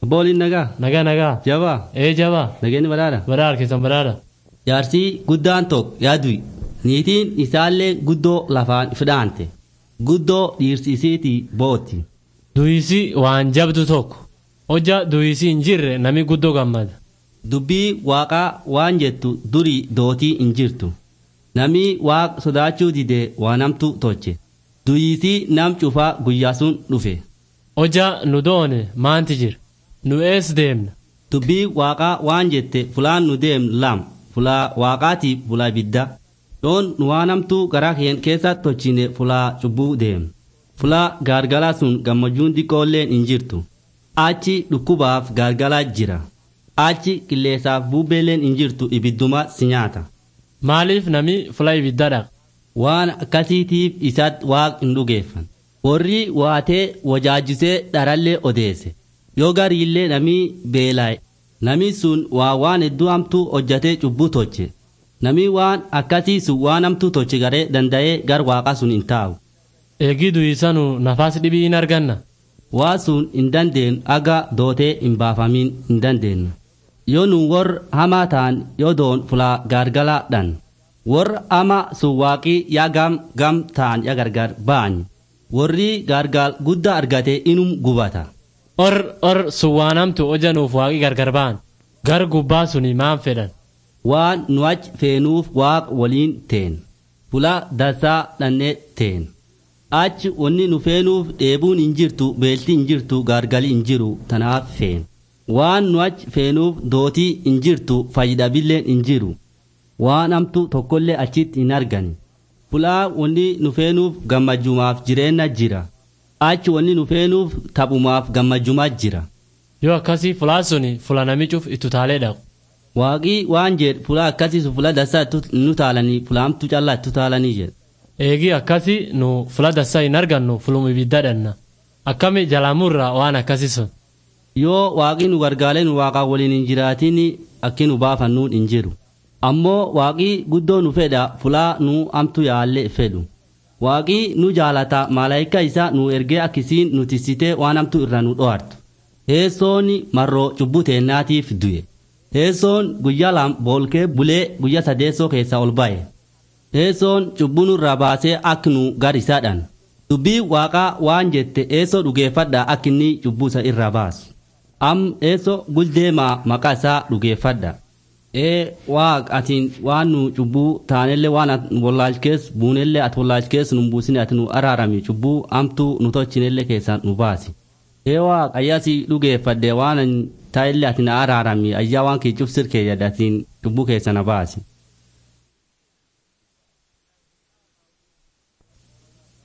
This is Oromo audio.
Booliin nagaa. Nagaa. Jabaa. Jabaa. Nageenyi badhaadha. Badhaadha keessan badhaadha. Jaarsii guddaan tokko yaadui. Niitiin isaallee guddoo lafaan fidhaante. Guddoo dhiirsiisiitii booti. Duyisi waan jabdu tokko. Hojja duyisi hin jirre nami guddoo gammada. Dubbii waaqaa waan jettu durii dootii hin jirtu. Nami waaq sodaachuu didee waa namtu tolche. Duyisii nam cufaa guyyaa sun dhufe. Hojja nu doone maanti jira. Nu ees deemna. Dubbii waaqaa waan jette fulaan nu deemnu lam. Fulaa waaqaatiif fulaa ibidda. Yoon nu waa namtu garaa keen keessa tolchine fulaa cubbuu deemnu. Fulaa gaargalaa sun gammajuun diqqoolleen hin jirtu. Achi dhukkubaaf gaargalaa jira. Achi qilleessaaf buubeelleen hin jirtu ibidduma si nyaata. Maaliif nami fulaa ibidda dhaqa? Waan akkasiitiif isaatti waaq hin dhugeeffan. Warri waatee wajaajisee dharallee odeesse. Yoo gariillee namii beelaa'e. Nami sun waan hedduu hamtuu hojjatee cubbuu tolche. Nami waan akkasiisu waan hamtuu tolche garee danda'ee gar waaqa sun hin taa'u. Eegii duyisanu nafaas dhibii hin arganna. Waa sun hin dandeenyu aga dootee hin baafamin hin dandeenyu. Yoo nu warra hamaa ta'an yoo doon fulaa gaargalaa dhan. Warra hamaa sun waaqii yaa gam ta'an yaa gargar ba'ani. Warri gaargaal guddaa argate inum gubata. Or sun waan hamtu hojanuuf waaqii gargar ba'an. Gar gubbaa suni maan fedhan. Waan nu achi feenuuf waaq waliin teen. Fulaa dasaa dhannee teen. Achi wanni nu feenuuf dheebuun hin jirtu beeltii hin jirtu gaargalii hin jiru tanaaf feen. Waan nu achi feenuuf dootii hin jirtu fayyadabilleen hin jiru. Waan hamtu tokkollee achitti hin argani. Fulaa wanni nu feenuuf gammajumaaf jireenya jira. Achi wanni nu feenuuf taphumaaf gammajumaa jira. Yoo akkasii fulaa suni fula namichuuf itti taalee dhaqu. Waaqii waan jedhu fulaa akkasiisu fulaa dasaa nu taalanii fulaa hamtuu callaa itti taalanii jedhu. Eegii akkasii nu fula dasaa hin argannu fuluma ibidda dhanna. Akkami jalaamurraa waan akkasii sun. Yoo waaqii nu gargaalee nu waaqaa waliin hin jiraatiin akki nu baafannuun hin jiru. Ammoo waaqii guddoo nu fedha fulaa nu hamtuu yaallee fedhu. Waaqii nu jaalata malaayika isaa nu ergee akkisiin nu tissitee waan hamtuu irra nu dho'artu. Heessoon marroo cubbuu teennaatiif du'e. Heessoon guyyaa lam boolkee bulee guyyaa sadeessoo keessa ol ba'e. Heessoon cubbuu nurraa baasee akka nu gar isaadhaan. Dubbii waaqaa waan jette heessoo dhugeeffadha akka inni cubbuu isa irraa baasu. Heessoo guldeemaa maqaa isaa dhugeeffadha. Waaq atiin waan nu cubbuu taanellee waan wallaalchees buunellee ati wallaalchees nu buusine ati nu araarami cubbuu hamtuu nu tolchinellee keessaan nu baasi. Waaq ayyaasi dhugeeffadhe waan taa'ellee ati na araarami ayyaa waan kee cufsir kee yadatiin cubbuu keessa na baasi.